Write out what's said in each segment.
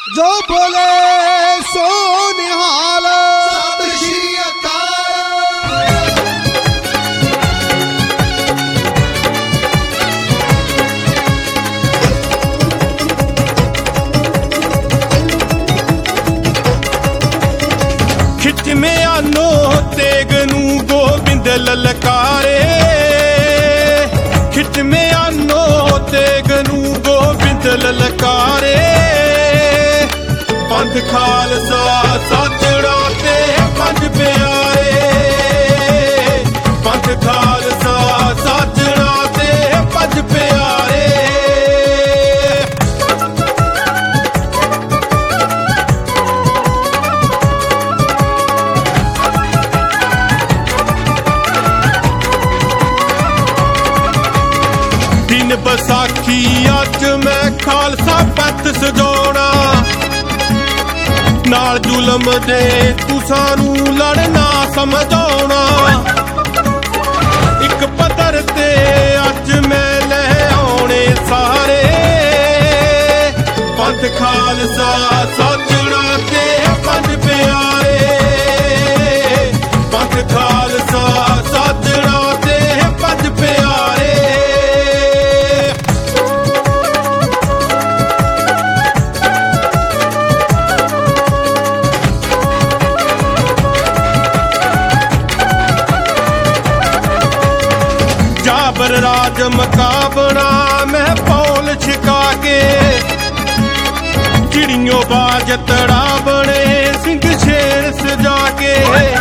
ਜੋ ਬੋਲੇ ਸੋ ਨਿਹਾਲ। ਸਤਿ ਸ਼੍ਰੀ ਅਕਾਲ। ਖਿੱਚਵਿਆਂ ਨੋ ਤੇਗ ਨੂੰ ਗੋਬਿੰਦ ਲਲਕਾਰੇ, ਖਿੱਚਵਿਆਂ ਨੋ ਤੇਗ ਨੂੰ ਗੋਬਿੰਦ ਲਲਕਾਰੇ। ਪੰਥ ਖਾਲਸਾ ਸਾਜਣਾ ਤੇ ਪੰਜ ਪਿਆਰੇ, ਪੰਥ ਖਾਲਸਾ ਸਾਜਣਾ ਤੇ ਪੰਜ ਪਿਆਰੇ। ਦਿਨ ਵਿਸਾਖੀ ਅੱਜ ਮੈਂ ਖਾਲਸਾ ਪੰਥ ਸਜਾਉਣਾ, ਨਾਲ ਜ਼ੁਲਮ ਦੇ ਤੁਸਾਂ ਨੂੰ ਲੜਨਾ ਸਮਝਾਉਣਾ। ਇੱਕ ਪੱਧਰ ਤੇ ਅੱਜ ਮੈਂ ਲੈ ਆਉਣੇ ਸਾਰੇ, ਪੰਥ ਖਾਲਸਾ ਸਾਜਣਾ ਤੇ ਪੰਜ ਪਿਆਰੇ, ਪੰਥ ਖਾਲਸਾ ਸਾਜਣਾ ਤੇ ਪੰਜ ਪਿਆਰੇ। ਜਾਬਰ ਰਾਜ ਮਕਾਬਣਾ ਮੈਂ ਪੌਲ ਛਿਕਾ ਕੇ, ਚਿੜੀਓ ਬਾਜ ਤੜਾ ਬਣੇ ਸਿੰਘ ਸ਼ੇਰ ਸਜਾ ਕੇ।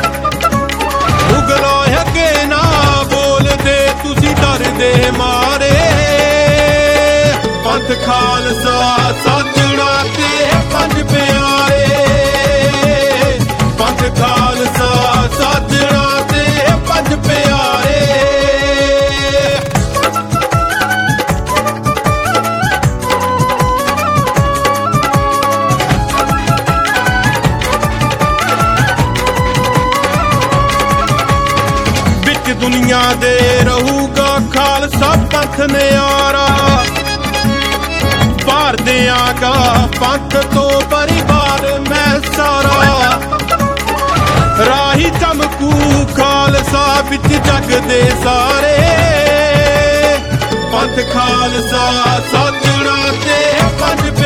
ਉਗਲੋ ਅੱਗੇ ਨਾ ਬੋਲਦੇ ਤੁਸੀਂ ਡਰਦੇ ਮਾਰੇ, ਪੰਥ ਖਾਲਸਾ ਸਾਜਣਾ ਤੇ ਪੰਜ ਪਿਆਰੇ, ਪੰਥ ਖਾਲਸਾ ਸਾਜਣਾ ਤੇ ਪੰਜ ਪਿਆਰੇ। ਦੁਨੀਆ ਦੇ ਰਹੂਗਾ ਖਾਲਸਾ ਪੰਥ ਨਿਆਰਾ, ਭਾਰ ਦਿਆਂਗਾ ਪੰਥ ਤੋਂ ਪਰਿਵਾਰ ਮੈਂ ਸਾਰਾ। ਰਾਹੀ ਚਮਕੂ ਖਾਲਸਾ ਵਿੱਚ ਜਗ ਦੇ ਸਾਰੇ, ਪੰਥ ਖਾਲਸਾ ਸਾਜਣਾ ਤੇ ਪੰਜ